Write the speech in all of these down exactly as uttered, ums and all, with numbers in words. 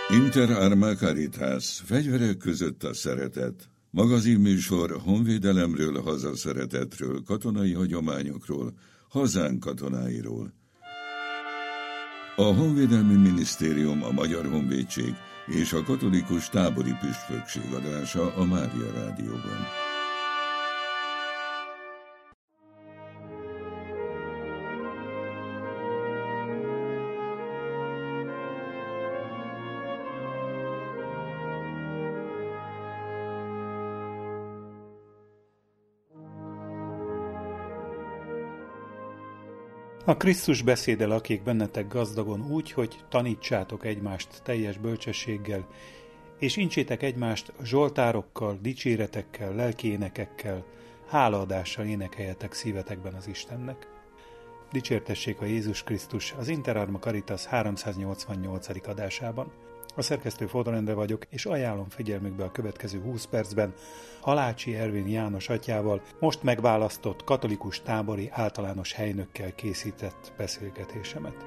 Inter Arma Caritas, fegyverek között a szeretet. Magazinműsor honvédelemről, hazaszeretetről, katonai hagyományokról, hazánk katonáiról. A Honvédelmi Minisztérium, a Magyar Honvédség és a Katolikus Tábori Püspökség adása a Mária Rádióban. A Krisztus beszéde lakik bennetek gazdagon úgy, hogy tanítsátok egymást teljes bölcsességgel, és incsétek egymást zsoltárokkal, dicséretekkel, lelkiénekekkel, hálaadással énekeljetek szívetekben az Istennek. Dicsértessék a Jézus Krisztus az Inter Arma Caritas háromszáznyolcvannyolcadik adásában. A szerkesztő Fodor Endre vagyok, és ajánlom figyelmükbe a következő húsz percben Halácsi Ervin János atyával most megválasztott katolikus tábori általános helynökkel készített beszélgetésemet.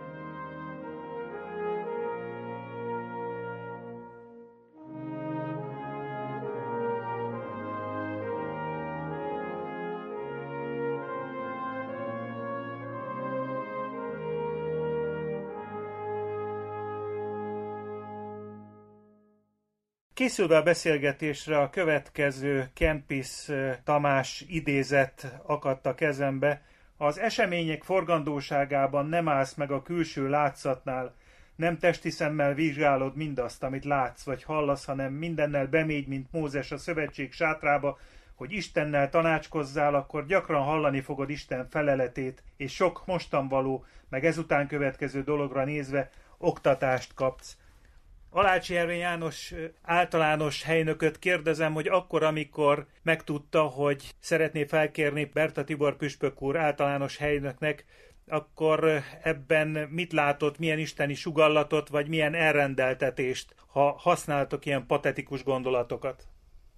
Készülve a beszélgetésre a következő Kempis Tamás idézet akadt a kezembe. Az események forgandóságában nem állsz meg a külső látszatnál, nem testi szemmel vizsgálod mindazt, amit látsz vagy hallasz, hanem mindennel bemégy, mint Mózes a szövetség sátrába, hogy Istennel tanácskozzál, akkor gyakran hallani fogod Isten feleletét, és sok mostanvaló, meg ezután következő dologra nézve oktatást kapsz. Halácsi Ervin János általános helynököt kérdezem, hogy akkor, amikor megtudta, hogy szeretné felkérni Berta Tibor püspök úr általános helynöknek, akkor ebben mit látott, milyen isteni sugallatot, vagy milyen elrendeltetést, ha használtok ilyen patetikus gondolatokat?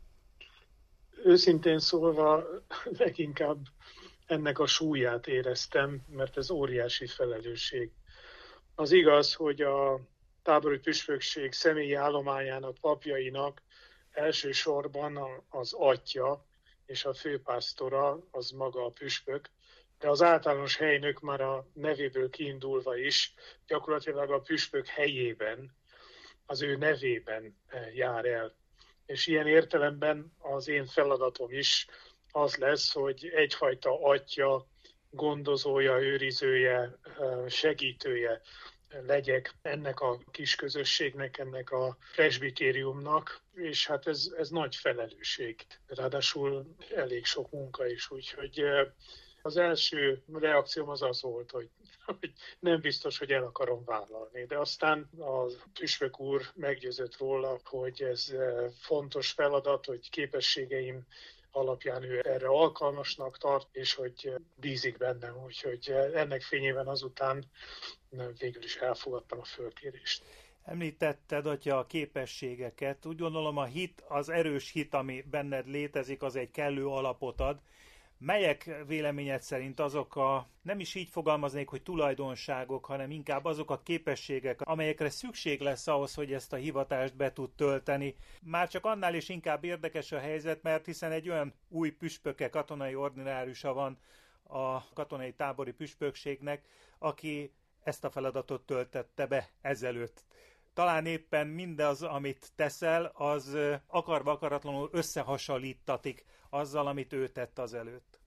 Őszintén szólva leginkább ennek a súlyát éreztem, mert ez óriási felelősség. Az igaz, hogy a tábori püspökség személyi állományának, papjainak elsősorban az atya és a főpásztora, az maga a püspök, de az általános helynök már a nevéből kiindulva is gyakorlatilag a püspök helyében, az ő nevében jár el. És ilyen értelemben az én feladatom is az lesz, hogy egyfajta atya, gondozója, őrizője, segítője legyek ennek a kis közösségnek, ennek a presbitériumnak, és hát ez, ez nagy felelősség. Ráadásul elég sok munka is, úgyhogy az első reakcióm az az volt, hogy, hogy nem biztos, hogy el akarom vállalni. De aztán a püspök úr meggyőzött róla, hogy ez fontos feladat, hogy képességeim alapján ő erre alkalmasnak tart, és hogy bízik bennem, úgyhogy ennek fényében azután végül is elfogadtam a fölkérést. Említetted, atya, a képességeket. Úgy gondolom, a hit, az erős hit, ami benned létezik, az egy kellő alapot ad. Melyek véleményed szerint azok a, nem is így fogalmaznék, hogy tulajdonságok, hanem inkább azok a képességek, amelyekre szükség lesz ahhoz, hogy ezt a hivatást be tud tölteni? Már csak annál is inkább érdekes a helyzet, mert hiszen egy olyan új püspöke, katonai ordinárusa van a katonai tábori püspökségnek, aki ezt a feladatot töltette be ezelőtt. Talán éppen mindaz, amit teszel, az akarva akaratlanul összehasonlítatik azzal, amit ő tett azelőtt.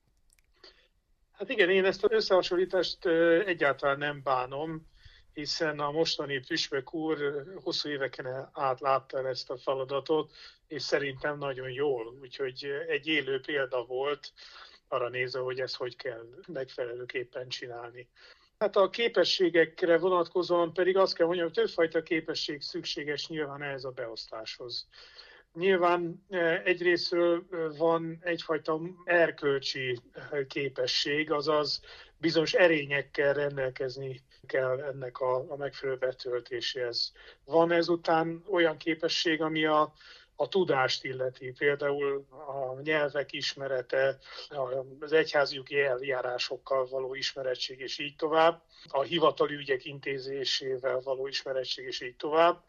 Hát igen, én ezt az összehasonlítást egyáltalán nem bánom, hiszen a mostani püspök úr hosszú éveken át látta el ezt a feladatot, és szerintem nagyon jól. Úgyhogy egy élő példa volt arra nézve, hogy ezt hogy kell megfelelőképpen csinálni. Hát a képességekre vonatkozóan pedig azt kell mondjam, hogy többfajta képesség szükséges nyilván ehhez a beosztáshoz. Nyilván egyrésztről van egyfajta erkölcsi képesség, azaz bizonyos erényekkel rendelkezni kell ennek a, a megfelelő betöltéséhez. Van ezután olyan képesség, ami a a tudást illeti, például a nyelvek ismerete, az egyházjogi eljárásokkal való ismerettség és így tovább, a hivatali ügyek intézésével való ismerettség és így tovább.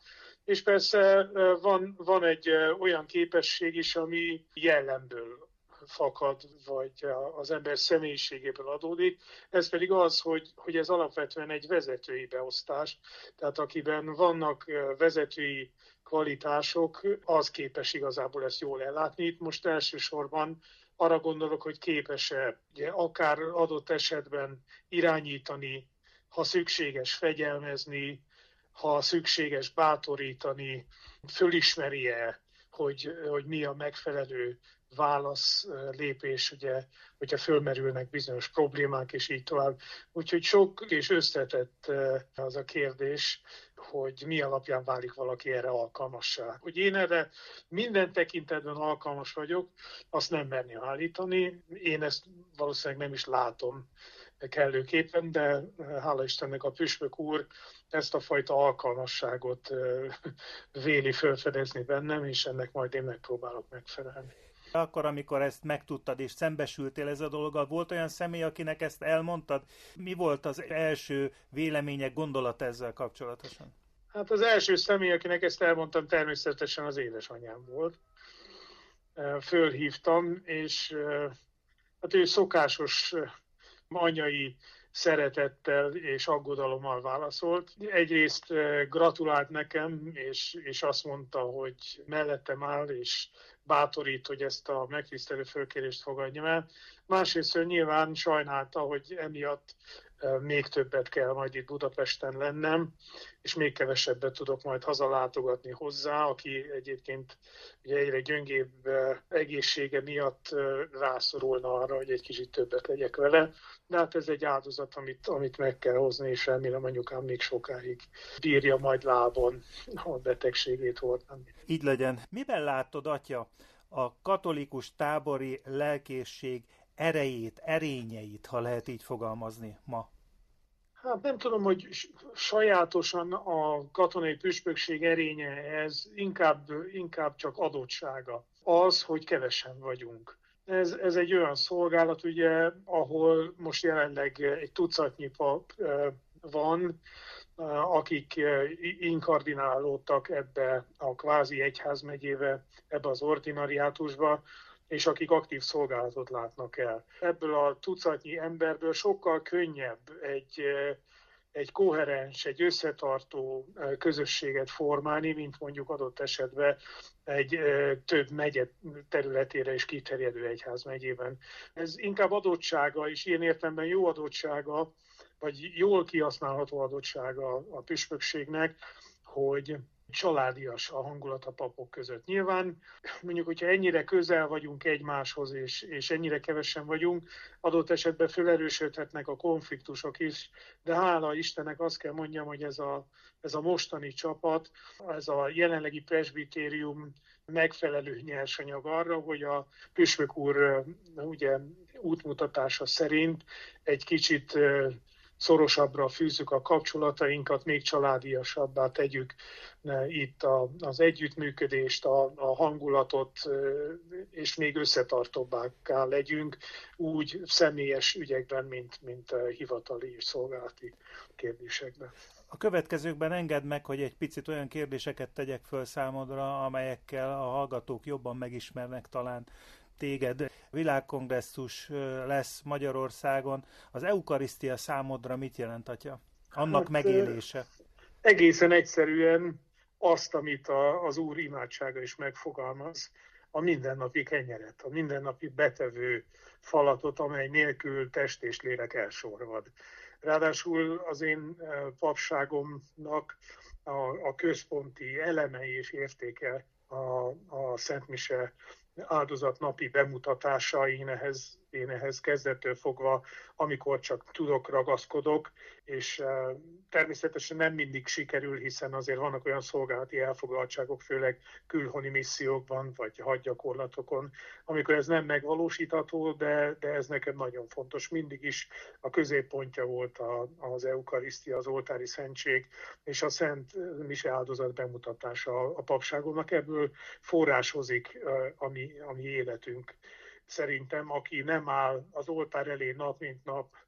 És persze van, van egy olyan képesség is, ami jellemből fakad, vagy az ember személyiségéből adódik. Ez pedig az, hogy, hogy ez alapvetően egy vezetői beosztás. Tehát akiben vannak vezetői kvalitások, az képes igazából ezt jól ellátni. Itt most elsősorban arra gondolok, hogy képes-e ugye, akár adott esetben irányítani, ha szükséges fegyelmezni, ha szükséges bátorítani, fölismeri-e, hogy, hogy mi a megfelelő válasz lépés, ugye, hogyha fölmerülnek bizonyos problémák, és így tovább. Úgyhogy sok és összetett az a kérdés, hogy mi alapján válik valaki erre alkalmassá. Hogy én erre minden tekintetben alkalmas vagyok, azt nem merni állítani. Én ezt valószínűleg nem is látom kellőképpen, de hála Istennek a püspök úr ezt a fajta alkalmasságot véli felfedezni bennem, és ennek majd én megpróbálok megfelelni. Akkor, amikor ezt megtudtad és szembesültél ez a dologgal, volt olyan személy, akinek ezt elmondtad? Mi volt az első vélemények, gondolat ezzel kapcsolatosan? Hát az első személy, akinek ezt elmondtam, természetesen az édesanyám volt. Fölhívtam, és hát ő szokásos anyai szeretettel és aggodalommal válaszolt. Egyrészt gratulált nekem, és, és azt mondta, hogy mellettem áll, és bátorít, hogy ezt a megtisztelő fölkérést fogadjam el. Másrészt nyilván sajnálta, hogy emiatt még többet kell majd itt Budapesten lennem, és még kevesebbet tudok majd hazalátogatni hozzá, aki egyébként ugye egyre gyöngébb egészsége miatt rászorulna arra, hogy egy kicsit többet legyek vele. De hát ez egy áldozat, amit, amit meg kell hozni, és remélem anyukám még sokáig bírja majd lábon a betegségét hordani. Így legyen. Miben látod, atya, a katolikus tábori lelkészség erejét, erényeit, ha lehet így fogalmazni ma? Hát nem tudom, hogy sajátosan a katonai püspökség erénye ez inkább, inkább csak adottsága. Az, hogy kevesen vagyunk. Ez, ez egy olyan szolgálat, ugye, ahol most jelenleg egy tucatnyi pap van, akik inkardinálódtak ebbe a kvázi egyházmegyébe, ebbe az ordinariátusba, és akik aktív szolgálatot látnak el. Ebből a tucatnyi emberből sokkal könnyebb egy, egy koherens, egy összetartó közösséget formálni, mint mondjuk adott esetben egy több megye területére is kiterjedő egyházmegyében. Ez inkább adottsága, és ilyen értelemben jó adottsága, vagy jól kihasználható adottsága a püspökségnek, hogy családias a hangulat a papok között. Nyilván, mondjuk, hogyha ennyire közel vagyunk egymáshoz, és, és ennyire kevesen vagyunk, adott esetben felerősödhetnek a konfliktusok is, de hála Istennek azt kell mondjam, hogy ez a, ez a mostani csapat, ez a jelenlegi presbitérium megfelelő nyersanyag arra, hogy a püspök úr ugye útmutatása szerint egy kicsit szorosabbra fűzzük a kapcsolatainkat, még családiasabbá tegyük itt a, az együttműködést, a, a hangulatot, és még összetartóbbá legyünk, úgy személyes ügyekben, mint, mint hivatali és szolgálati kérdésekben. A következőkben engedd meg, hogy egy picit olyan kérdéseket tegyek föl számodra, amelyekkel a hallgatók jobban megismernek talán téged. Világkongresszus lesz Magyarországon. Az eukarisztia számodra mit jelent, atya? Annak hát, megélése. Egészen egyszerűen azt, amit a, az Úr imádsága is megfogalmaz, a mindennapi kenyeret, a mindennapi betevő falatot, amely nélkül test és lélek elsorvad. Ráadásul az én papságomnak a, a központi elemei és értéke a, a Szent Mise áldozat napi bemutatása, én ehhez, én ehhez kezdettől fogva, amikor csak tudok, ragaszkodok, és uh, természetesen nem mindig sikerül, hiszen azért vannak olyan szolgálati elfoglaltságok, főleg külhoni missziókban, vagy hadgyakorlatokon, amikor ez nem megvalósítható, de, de ez nekem nagyon fontos. Mindig is a középpontja volt a, az eukarisztia, az oltári szentség, és a Szent Mise áldozat bemutatása a, a papságomnak. Ebből forráshozik uh, a mi, a mi életünk. Szerintem, aki nem áll az oltár elé nap mint nap,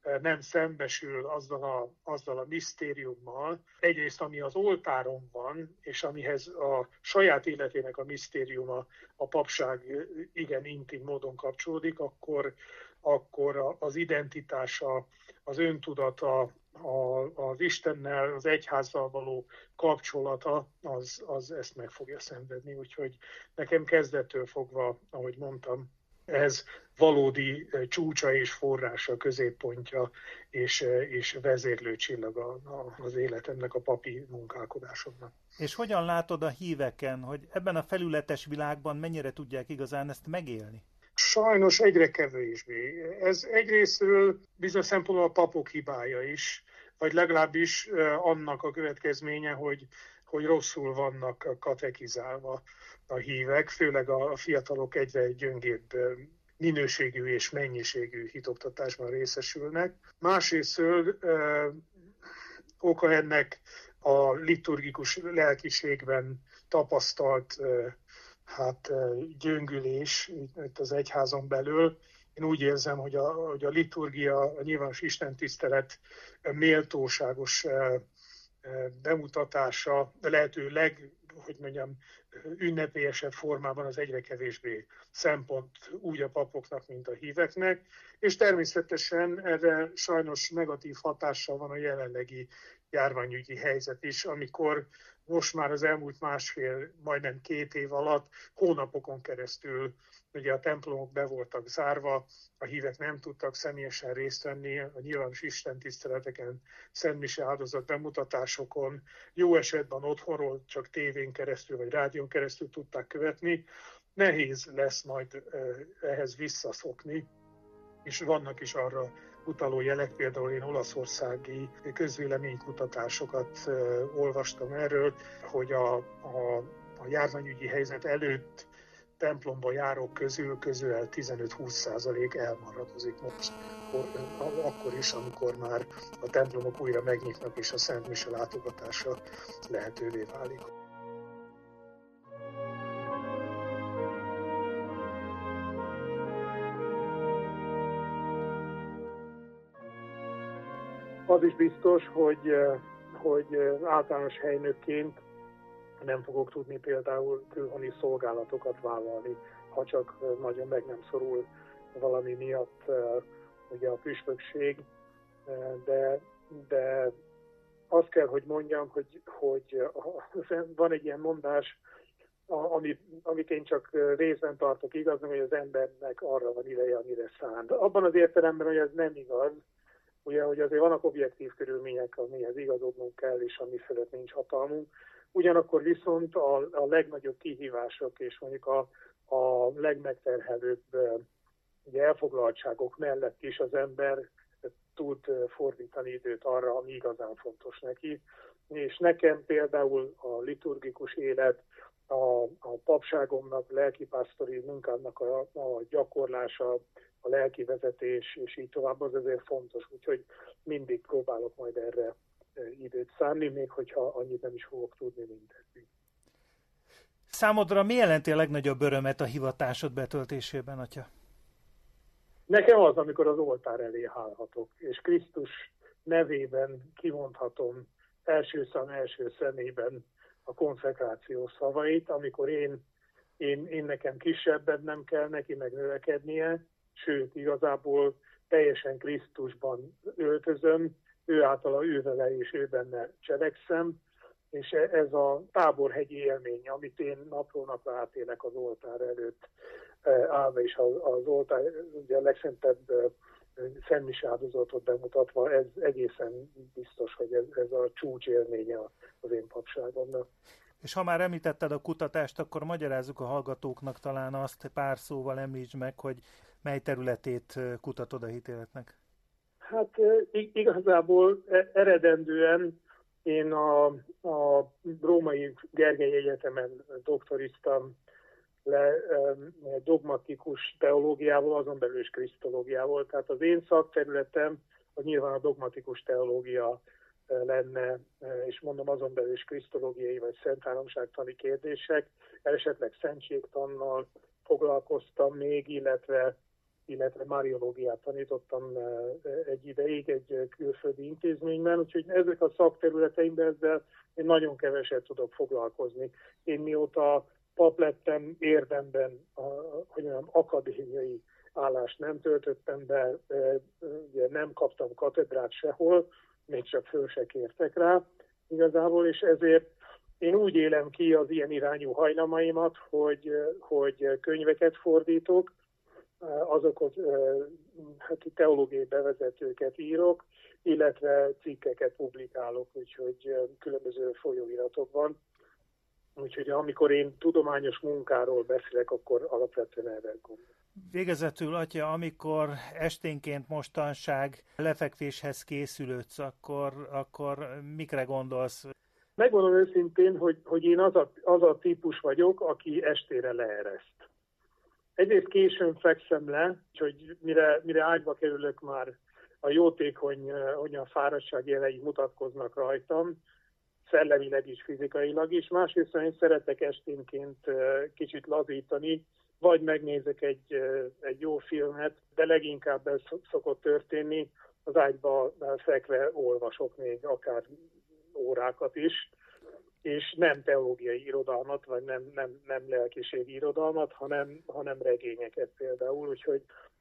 nem szembesül azzal a, azzal a misztériummal, egyrészt ami az oltáron van, és amihez a saját életének a misztériuma, a papság igen intim módon kapcsolódik, akkor, akkor az identitása, az öntudata, a, az Istennel, az egyházzal való kapcsolata, az, az ezt meg fogja szenvedni. Úgyhogy nekem kezdettől fogva, ahogy mondtam, ez valódi csúcsa és forrása, középpontja és, és vezérlő csillaga az életemnek, a papi munkálkodásomnak. És hogyan látod a híveken, hogy ebben a felületes világban mennyire tudják igazán ezt megélni? Sajnos egyre kevésbé. Ez egyrésztről bizonyos szempontból a papok hibája is, vagy legalábbis annak a következménye, hogy, hogy rosszul vannak katekizálva a hívek, főleg a fiatalok egyre gyöngébb minőségű és mennyiségű hitoktatásban részesülnek. Másrésztről ö, oka ennek a liturgikus lelkiségben tapasztalt ö, hát, ö, gyöngülés itt az egyházon belül. Én úgy érzem, hogy a, hogy a liturgia, a nyilvános istentisztelet méltóságos ö, bemutatása lehető leg, hogy mondjam, ünnepélyesebb formában az egyre kevésbé szempont úgy a papoknak, mint a híveknek, és természetesen erre sajnos negatív hatással van a jelenlegi járványügyi helyzet is, amikor most már az elmúlt másfél, majdnem két év alatt hónapokon keresztül ugye a templomok be voltak zárva, a hívek nem tudtak személyesen részt venni a nyilvános istentiszteleteken, szentmise áldozat bemutatásokon, jó esetben otthonról csak tévén keresztül vagy rádión keresztül tudták követni. Nehéz lesz majd ehhez visszaszokni, és vannak is arra utaló jelek, például én olaszországi közvéleménykutatásokat olvastam erről, hogy a, a, a járványügyi helyzet előtt templomba járók közül közül tizenöt-húsz százalék elmaradozik most, akkor is, amikor már a templomok újra megnyitnak és a Szent Mise látogatása lehetővé válik. Az is biztos, hogy, hogy általános helynökként nem fogok tudni például külhoni szolgálatokat vállalni, ha csak nagyon meg nem szorul valami miatt ugye a püspökség, de, de azt kell, hogy mondjam, hogy, hogy van egy ilyen mondás, amit, amit én csak részben tartok igaznak, hogy az embernek arra van ideje, amire szánt. Abban az értelemben, hogy ez nem igaz, ugye, hogy azért vannak objektív körülmények, amihez igazodnunk kell, és ami fölött nincs hatalmunk. Ugyanakkor viszont a, a legnagyobb kihívások és mondjuk a, a legmegterhelőbb ugye, elfoglaltságok mellett is az ember tud fordítani időt arra, ami igazán fontos neki. És nekem például a liturgikus élet, a, a papságomnak, lelkipásztori munkámnak a, a gyakorlása, a lelkivezetés, és így tovább, az azért fontos. Úgyhogy mindig próbálok majd erre időt szánni, még hogyha annyit nem is fogok tudni mindeddig. Számodra mi jelenti a legnagyobb örömet a hivatásod betöltésében, atya? Nekem az, amikor az oltár elé állhatok, és Krisztus nevében kimondhatom első szám első szemében a konszekráció szavait, amikor én, én, én nekem kisebbet nem kell neki meg növekednie, sőt, igazából teljesen Krisztusban öltözöm, ő általa, ő vele és ő benne cselekszem, és ez a táborhegyi élmény, amit én napról napra átélek az oltár előtt állva, és az oltár, ugye a legszentebb szentmise áldozatot bemutatva, ez egészen biztos, hogy ez, ez a csúcs élménye az én papságomnak. És ha már említetted a kutatást, akkor magyarázzuk a hallgatóknak talán azt, pár szóval említsd meg, hogy mely területét kutatod a hitéletnek. Hát igazából eredendően én a, a Római Gergely Egyetemen doktoriztam le dogmatikus teológiával, azon belül is krisztológiával. Tehát az én szakterületem az nyilván a dogmatikus teológia lenne, és mondom azon belül is krisztológiai vagy szentháromságtani kérdések. Esetleg szentségtannal foglalkoztam még, illetve illetve mariológiát tanítottam egy ideig egy külföldi intézményben, úgyhogy ezek a szakterületeimben ezzel én nagyon keveset tudok foglalkozni. Én mióta pap lettem, érdemben a, hogy mondjam, akadémiai állást nem töltöttem be, ugye nem kaptam katedrát sehol, még csak föl se kértek rá igazából, és ezért én úgy élem ki az ilyen irányú hajlamaimat, hogy, hogy könyveket fordítok, azokat hát teológiai bevezetőket írok, illetve cikkeket publikálok, úgyhogy különböző folyóiratokban. Úgyhogy amikor én tudományos munkáról beszélek, akkor alapvetően erre gondolom. Végezetül, atya, amikor esténként mostanság lefekvéshez készülődsz, akkor, akkor mikre gondolsz? Megmondom őszintén, hogy, hogy én az a, az a típus vagyok, aki estére leereszt. Egyrészt későn fekszem le, hogy mire, mire ágyba kerülök, már a jótékony olyan fáradtság jelei mutatkoznak rajtam, szellemileg is, fizikailag is. Másrészt én szeretek esténként kicsit lazítani, vagy megnézek egy, egy jó filmet, de leginkább ez szokott történni, az ágyba fekve olvasok még akár órákat is, és nem teológiai irodalmat, vagy nem, nem, nem lelkiségi irodalmat, hanem, hanem regényeket például, úgyhogy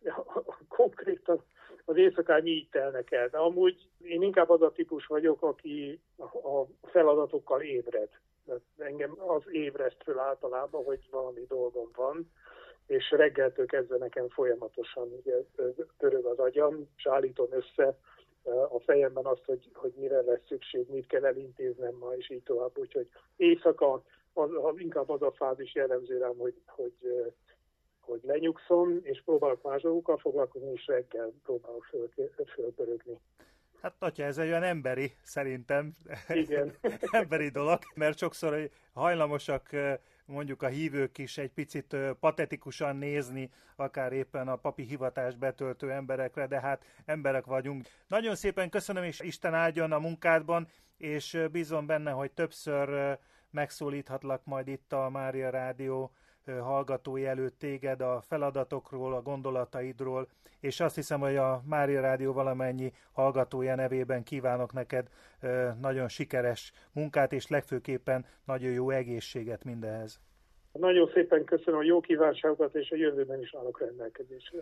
konkrétan az éjszakáim így telnek el. De amúgy én inkább az a típus vagyok, aki a feladatokkal ébred. Engem az ébreszt föl általában, hogy valami dolgom van, és reggeltől kezdve nekem folyamatosan ugye, törög az agyam, és állítom össze a fejemben azt, hogy, hogy mire lesz szükség, mit kell elintéznem ma, és így tovább. Úgyhogy éjszaka az, az, inkább az a fázis jellemző rám, hogy, hogy, hogy lenyugszom, és próbálok más dolgokkal foglalkozni, és reggel próbálok föl, fölpörögni. Hát, atya, ez egy olyan emberi, szerintem. Igen. emberi dolog, mert sokszor hajlamosak mondjuk a hívők is egy picit patetikusan nézni, akár éppen a papi hivatást betöltő emberekre, de hát emberek vagyunk. Nagyon szépen köszönöm, és Isten áldjon a munkádban, és bízom benne, hogy többször megszólíthatlak majd itt a Mária Rádió hallgatói előtt téged a feladatokról, a gondolataidról, és azt hiszem, hogy a Mária Rádió valamennyi hallgatója nevében kívánok neked nagyon sikeres munkát, és legfőképpen nagyon jó egészséget mindehez. Nagyon szépen köszönöm a jó kívánságokat, és a jövőben is állok rendelkezésre.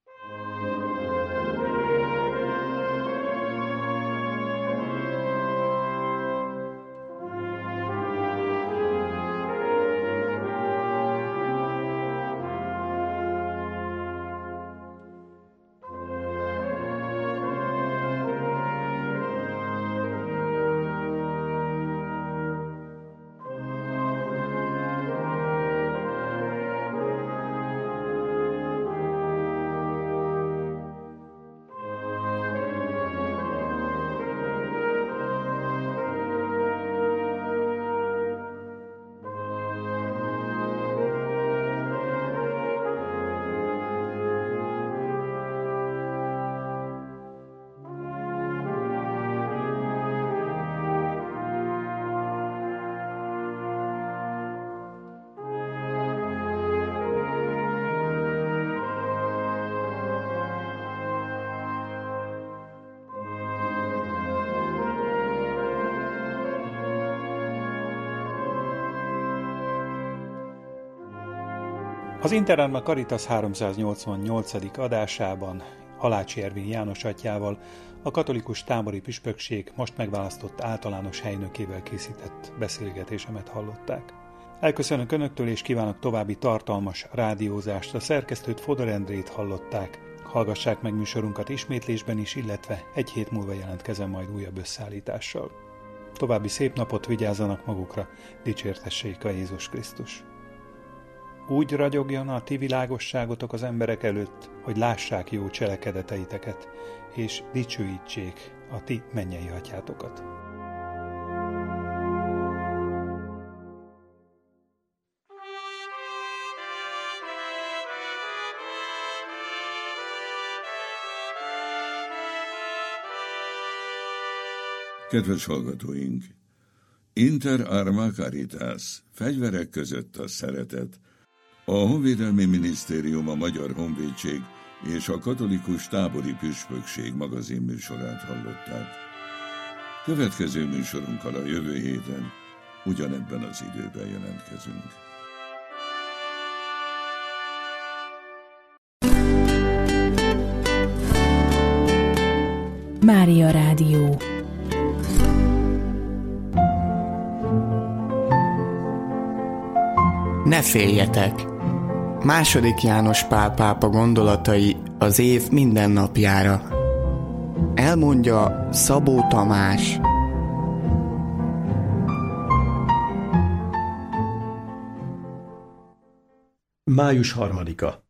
Az Interarma Caritas háromszáznyolcvannyolcadik adásában Halácsi Ervin János atyával, a katolikus tábori püspökség most megválasztott általános helynökével készített beszélgetésemet hallották. Elköszönök Önöktől, és kívánok további tartalmas rádiózást. A szerkesztőt, Fodor Endrét hallották. Hallgassák meg műsorunkat ismétlésben is, illetve egy hét múlva jelentkezem majd újabb összeállítással. További szép napot, vigyázzanak magukra, dicsértessék a Jézus Krisztus. Úgy ragyogjon a ti világosságotok az emberek előtt, hogy lássák jó cselekedeteiteket, és dicsőítsék a ti mennyei atyátokat. Kedves hallgatóink! Inter Arma Caritas, fegyverek között a szeretet. A Honvédelmi Minisztérium, a Magyar Honvédség és a katolikus tábori püspökség magazin műsorát hallották. Következő műsorunkkal a jövő héten ugyanebben az időben jelentkezünk. Mária Rádió. Ne féljetek! Második János Pál pápa gondolatai az év minden napjára. Elmondja Szabó Tamás. május harmadika.